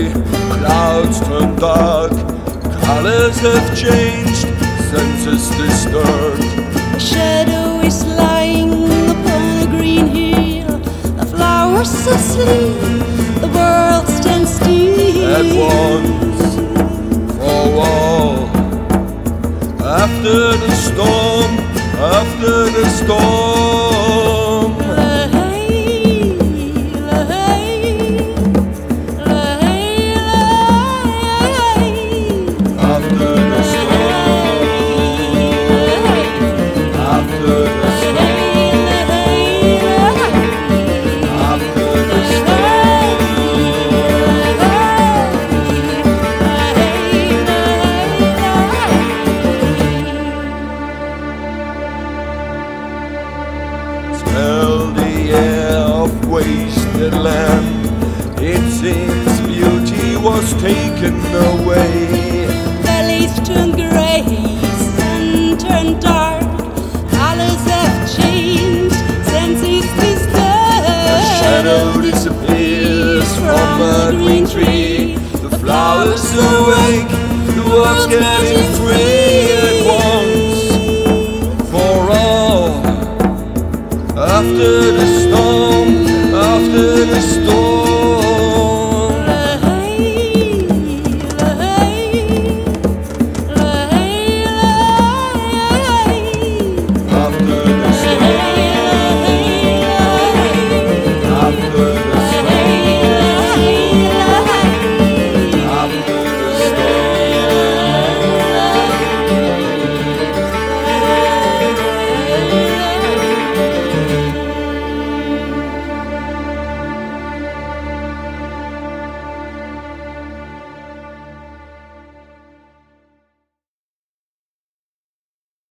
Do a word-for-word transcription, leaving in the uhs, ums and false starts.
grey, clouds turn dark, colors have changed, senses disturbed. A shadow is lying upon a green hill, the flowers asleep, the world stands still. At once, for all, after the storm, after the storm. Smell the air of wasted land. It seems beauty was taken away. Valleys turn grey, sun turned dark, colors have changed, senses disturbed. A shadow disappears from a green tree. The flowers awake, the world's getting free at once, for all. After the storm, after the